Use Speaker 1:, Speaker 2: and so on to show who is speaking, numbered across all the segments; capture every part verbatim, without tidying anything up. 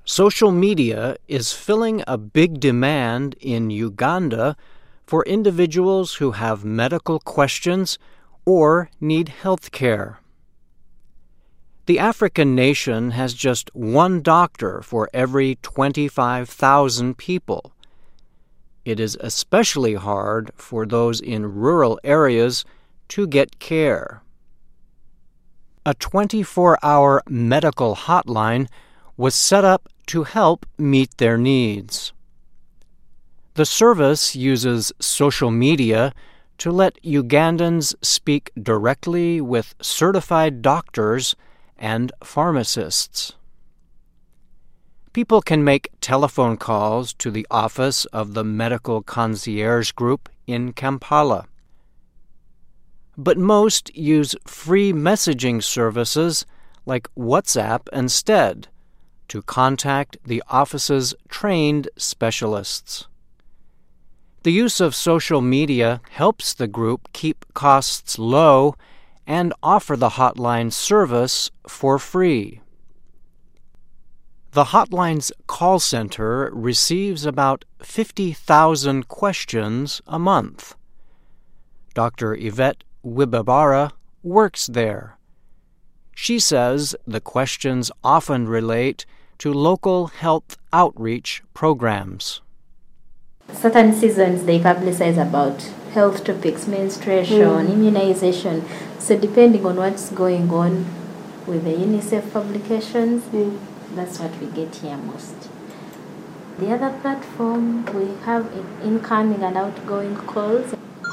Speaker 1: Social media is filling a big demand in Uganda for individuals who have medical questions or need health care. The African nation has just one doctor for every twenty-five thousand people. It is especially hard for those in rural areas to get care. A twenty-four hour medical hotline was set up to help meet their needs. The service uses social media to let Ugandans speak directly with certified doctors and pharmacists. People can make telephone calls to the office of the Medical Concierge Group in Kampala. But most use free messaging services like WhatsApp instead to contact the office's trained specialists. The use of social media helps the group keep costs low and offer the hotline service for free. The hotline's call center receives about fifty thousand questions a month. Doctor Yvette Wibabara works there. She says the questions often relate to local health outreach programs.
Speaker 2: Certain seasons they publicize about health topics, menstruation, mm. immunization. So depending on what's going on with the UNICEF publications, mm. that's what we get here most. The other platform, we have incoming and outgoing calls.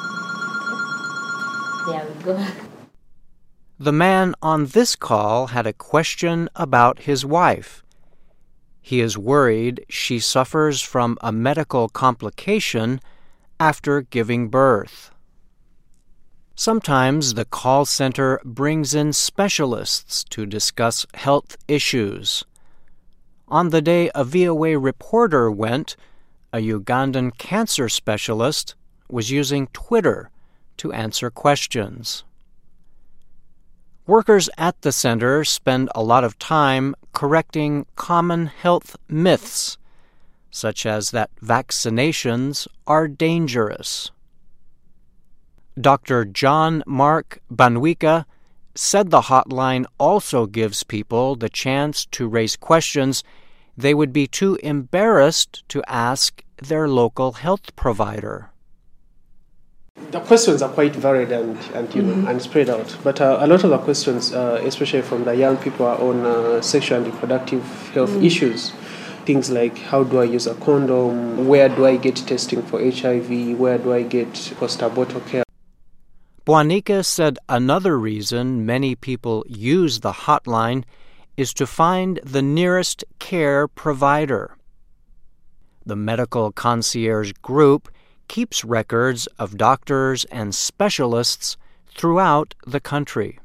Speaker 2: There we go.
Speaker 1: The man on this call had a question about his wife. He is worried she suffers from a medical complication after giving birth. Sometimes the call center brings in specialists to discuss health issues. On the day a V O A reporter went, a Ugandan cancer specialist was using Twitter to answer questions. Workers at the center spend a lot of time correcting common health myths, such as that vaccinations are dangerous. Doctor John Mark Banwika said the hotline also gives people the chance to raise questions they would be too embarrassed to ask their local health provider.
Speaker 3: The questions are quite varied and, and you know mm-hmm. and spread out, but uh, a lot of the questions, uh, especially from the young people, are on uh, sexual and reproductive health mm-hmm. issues. Things like, how do I use a condom? Where do I get testing for H I V? Where do I get post-abortal care?
Speaker 1: Bwanika said another reason many people use the hotline is to find the nearest care provider. The Medical Concierge Group keeps records of doctors and specialists throughout the country.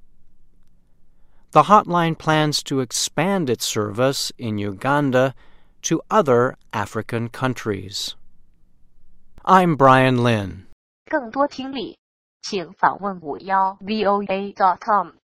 Speaker 1: The hotline plans to expand its service in Uganda to other African countries. I'm Brian Lynn.
Speaker 4: 更多听力，请访问五幺 V O A dot com。